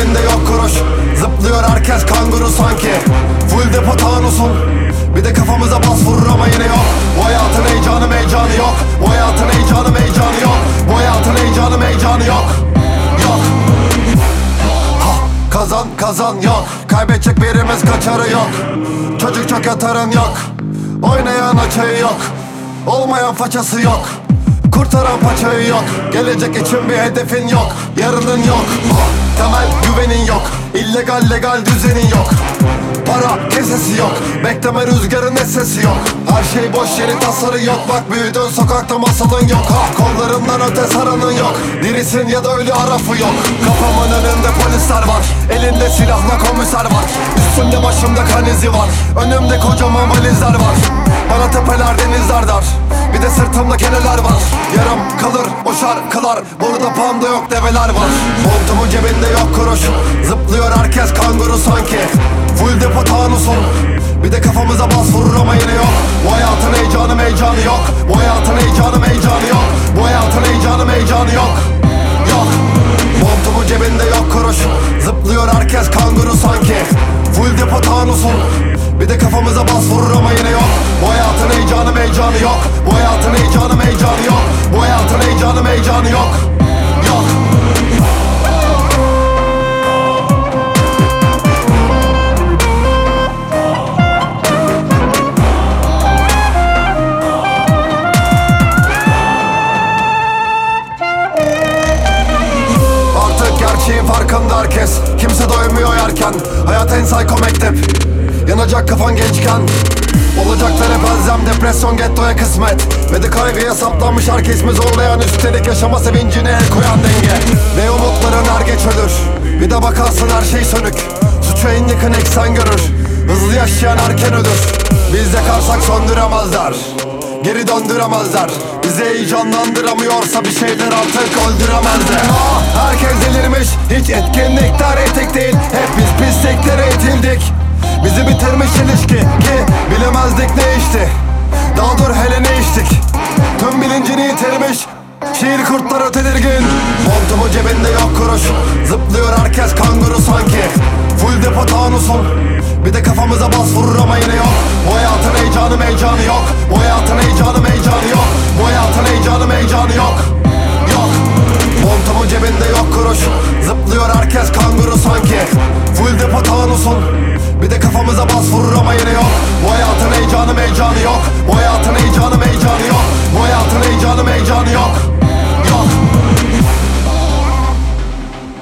cebinde yok kuruş. Zıplıyor herkes kanguru sanki. Full depo tanusun. Bir de kafamıza bas vurur ama yine yok. Bu hayatın heyecanı meycanı yok. Bu hayatın heyecanı meycanı yok. Bu hayatın heyecanı meycanı yok. Yok. Kazan kazan yok. Kaybedecek birimiz kaçarı yok. Çocuk çok yatarın yok. Oynayan açığı yok. Olmayan façası yok. Kurtaran paçayı yok. Gelecek için bir hedefin yok. Yarının yok. Temel güvenin yok. İllegal legal düzenin yok. Para kesesi yok. Bekleme rüzgarın sesi yok. Her şey boş yeri tasarı yok. Bak büyüdün sokakta masalın yok. Kollarından öte saranın yok. Dirisin ya da ölü arafı yok. Kafamın önünde polisler var. Elinde silahla komiser var. Üstümde başımda kan izi var. Önümde kocaman valizler var. Bana tepeler denizler dar. Bir de sırtımda keneler var. Yarım kalır o şarkılar. Burada panda yok develer var. Montumun cebinde yok kuruş. Zıplıyor herkes kanguru sanki. Full depo tanusun. Bir de kafamıza bas vurur ama yine yok. Bu hayatın heyecanı meycanı yok. Bu hayatın heyecanı meycanı yok. Bu hayatın heyecanı meycanı yok. Yok. Montumun cebinde yok kuruş. Zıplıyor herkes kanguru sanki. Full depo tanusun. Bir de kafamıza bas vurur ama yine yok. Bu hayatın heyecanı meycanı yok. Bu hayatın heyecanı meycanı yok. Bu hayatın heyecanı meycanı yok. Yok. Artık gerçeğin farkında herkes. Kimse doymuyor yerken. Hayat en psycho mektep. Yanacak kafan gençken. Olacaklar hep elzem, depresyon gettoya kısmet. Ve de kaygıya saplanmış herkes zorlayan. Üstelik yaşama sevincine el koyan denge. Ve umutların er geç ölür. Bir de bakarsın her şey sönük. Suçu en yakın eksen görür. Hızlı yaşayan erken ölür. Biz yakarsak söndüremezler. Geri döndüremezler. Bizi heyecanlandıramıyorsa bir şeyler artık öldüremezler. Herkes delirmiş, hiç etkinlikler etik değil. Hep biz pisliklere itildik. Bizi bitirmiş ilişki ki bilemezdik ne içti. Daha dur hele ne içtik. Tüm bilincini yitirmiş. Şiir kurtları tedirgin. Montumun cebinde yok kuruş. Zıplıyor herkes kanguru sanki. Full depo tanusun. Bir de kafamıza bas vurur ama yine yok. Bu hayatın heyecanı meycanı yok. Bu hayatın heyecanı meycanı yok. Bu hayatın heyecanı meycanı yok. Yok. Montumun cebinde yok kuruş. Zıplıyor herkes kanguru sanki. Full depo tanusun. Bir de kafamıza bas vurur ama yine yok. Bu hayatın heyecanı meycanı yok. Bu hayatın heyecanı meycanı yok. Bu hayatın heyecanı meycanı yok. Yok.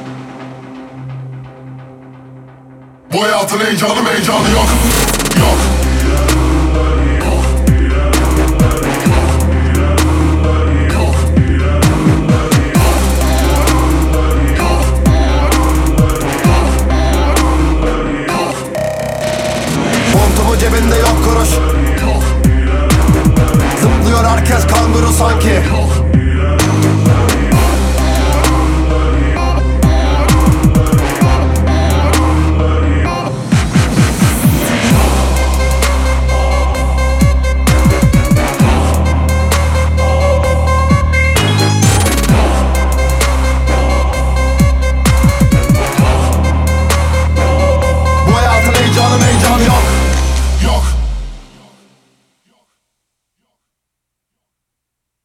Bu hayatın heyecanı meycanı yok. Yok.